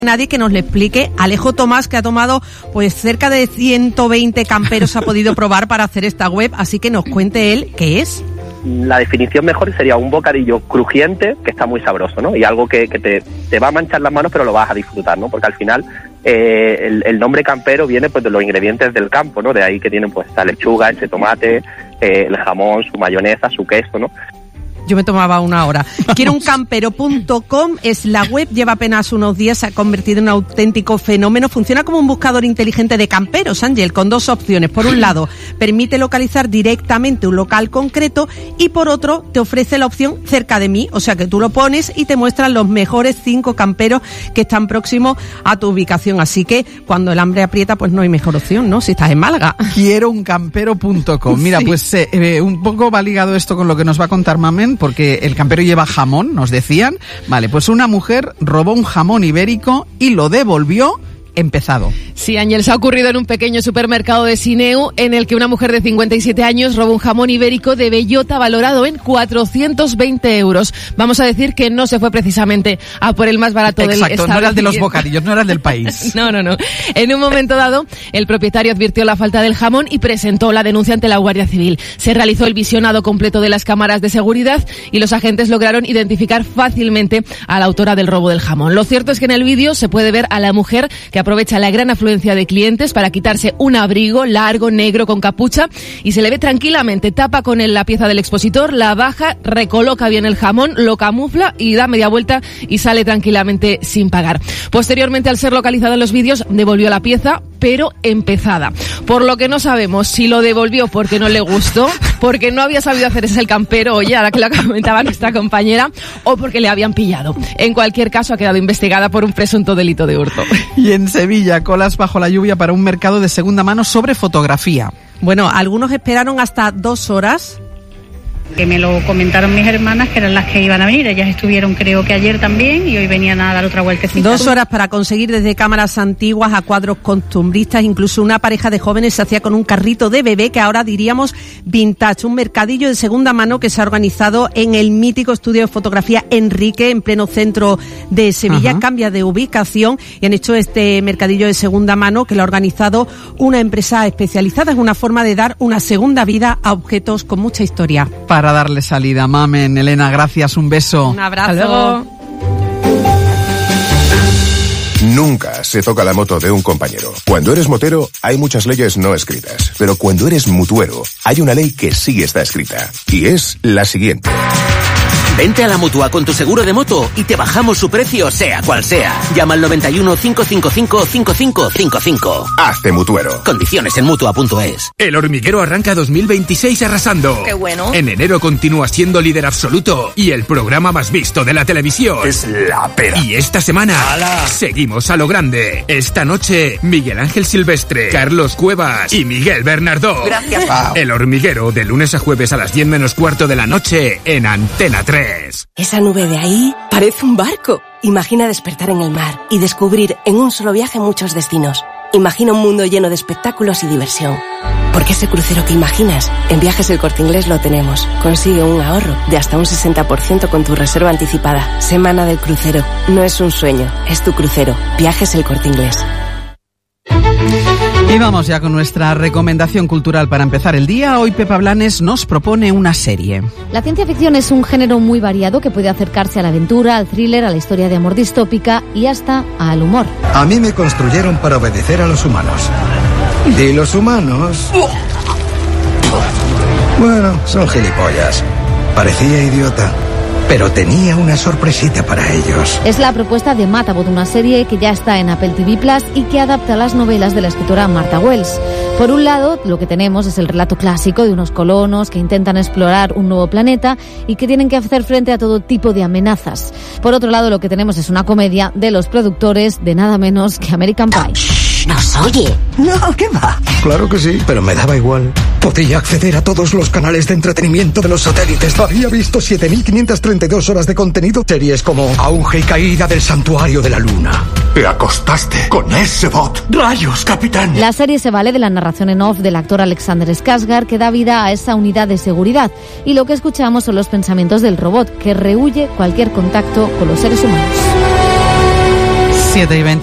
Nadie que nos le explique. Alejo Tomás, que ha tomado pues cerca de 120 camperos, ha podido probar para hacer esta web, así que nos cuente él qué es. La definición mejor sería un bocadillo crujiente que está muy sabroso, ¿no? Y algo que te va a manchar las manos, pero lo vas a disfrutar, ¿no? Porque al final el nombre campero viene pues de los ingredientes del campo, ¿no? De ahí que tienen pues esta lechuga, ese tomate, el jamón, su mayonesa, su queso, ¿no? Yo me tomaba una hora. Quierouncámpero.com es la web, lleva apenas unos días, se ha convertido en un auténtico fenómeno. Funciona como un buscador inteligente de camperos, Ángel, con dos opciones. Por un lado, permite localizar directamente un local concreto y por otro, te ofrece la opción cerca de mí. O sea que tú lo pones y te muestran los mejores 5 camperos que están próximos a tu ubicación. Así que cuando el hambre aprieta, pues no hay mejor opción, ¿no? Si estás en Málaga. Quierouncámpero.com. Mira, sí. Pues un poco va ligado esto con lo que nos va a contar Mamen, porque el campero lleva jamón, nos decían. Vale, pues una mujer robó un jamón ibérico y lo devolvió empezado. Sí, Ángel, se ha ocurrido en un pequeño supermercado de Sineu, en el que una mujer de 57 años robó un jamón ibérico de bellota valorado en 420 euros. Vamos a decir que no se fue precisamente a por el más barato del establecimiento. Exacto, no era el de los bocadillos, no era el del país. No. En un momento dado, el propietario advirtió la falta del jamón y presentó la denuncia ante la Guardia Civil. Se realizó el visionado completo de las cámaras de seguridad y los agentes lograron identificar fácilmente a la autora del robo del jamón. Lo cierto es que en el vídeo se puede ver a la mujer que aprovecha la gran afluencia de clientes para quitarse un abrigo largo, negro, con capucha, y se le ve tranquilamente, tapa con él la pieza del expositor, la baja, recoloca bien el jamón, lo camufla y da media vuelta y sale tranquilamente sin pagar. Posteriormente, al ser localizada en los vídeos, devolvió la pieza, pero empezada. Por lo que no sabemos si lo devolvió porque no le gustó, porque no había sabido hacer ese el campero, oye, ahora que lo comentaba nuestra compañera, o porque le habían pillado. En cualquier caso, ha quedado investigada por un presunto delito de hurto. Y en Sevilla, colas bajo la lluvia para un mercado de segunda mano sobre fotografía. Bueno, algunos esperaron hasta 2 horas. Que me lo comentaron mis hermanas, que eran las que iban a venir. Ellas estuvieron, creo que ayer también, y hoy venían a dar otra vueltecita. 2 horas para conseguir desde cámaras antiguas a cuadros costumbristas. Incluso una pareja de jóvenes se hacía con un carrito de bebé, que ahora diríamos vintage. Un mercadillo de segunda mano que se ha organizado en el mítico estudio de fotografía Enrique, en pleno centro de Sevilla. Ajá. Cambia de ubicación y han hecho este mercadillo de segunda mano que lo ha organizado una empresa especializada. Es una forma de dar una segunda vida a objetos con mucha historia. Para darle salida. Mamen, Elena, gracias, un beso. Un abrazo. Nunca se toca la moto de un compañero. Cuando eres motero, hay muchas leyes no escritas. Pero cuando eres mutuero, hay una ley que sí está escrita. Y es la siguiente. Vente a la Mutua con tu seguro de moto y te bajamos su precio, sea cual sea. Llama al 91 555 5555. Hazte mutuero. Condiciones en Mutua.es. El Hormiguero arranca 2026 arrasando. ¡Qué bueno! En enero continúa siendo líder absoluto y el programa más visto de la televisión. Es la pera. Y esta semana ¡Hala! Seguimos a lo grande. Esta noche, Miguel Ángel Silvestre, Carlos Cuevas y Miguel Bernardó. Gracias. Wow. El Hormiguero, de lunes a jueves a las 10 menos cuarto de la noche en Antena 3. Esa nube de ahí parece un barco. Imagina despertar en el mar y descubrir en un solo viaje muchos destinos. Imagina un mundo lleno de espectáculos y diversión. Porque ese crucero que imaginas, en Viajes El Corte Inglés lo tenemos. Consigue un ahorro de hasta un 60% con tu reserva anticipada. Semana del crucero. No es un sueño, es tu crucero. Viajes El Corte Inglés. Y vamos ya con nuestra recomendación cultural para empezar el día. Hoy Pepa Blanes nos propone una serie. La ciencia ficción es un género muy variado que puede acercarse a la aventura, al thriller, a la historia de amor distópica y hasta al humor. A mí me construyeron para obedecer a los humanos. Y los humanos... bueno, son gilipollas. Parecía idiota, pero tenía una sorpresita para ellos. Es la propuesta de Matabot, una serie que ya está en Apple TV Plus y que adapta las novelas de la escritora Martha Wells. Por un lado, lo que tenemos es el relato clásico de unos colonos que intentan explorar un nuevo planeta y que tienen que hacer frente a todo tipo de amenazas. Por otro lado, lo que tenemos es una comedia de los productores de nada menos que American Pie. ¿Nos oye? No, ¿qué va? Claro que sí, pero me daba igual. Podía acceder a todos los canales de entretenimiento de los satélites. Había visto 7.532 horas de contenido. Series como Auge y Caída del Santuario de la Luna. Te acostaste con ese bot. ¡Rayos, capitán! La serie se vale de la narración en off del actor Alexander Skarsgård, que da vida a esa unidad de seguridad. Y lo que escuchamos son los pensamientos del robot, que rehúye cualquier contacto con los seres humanos. 7:20.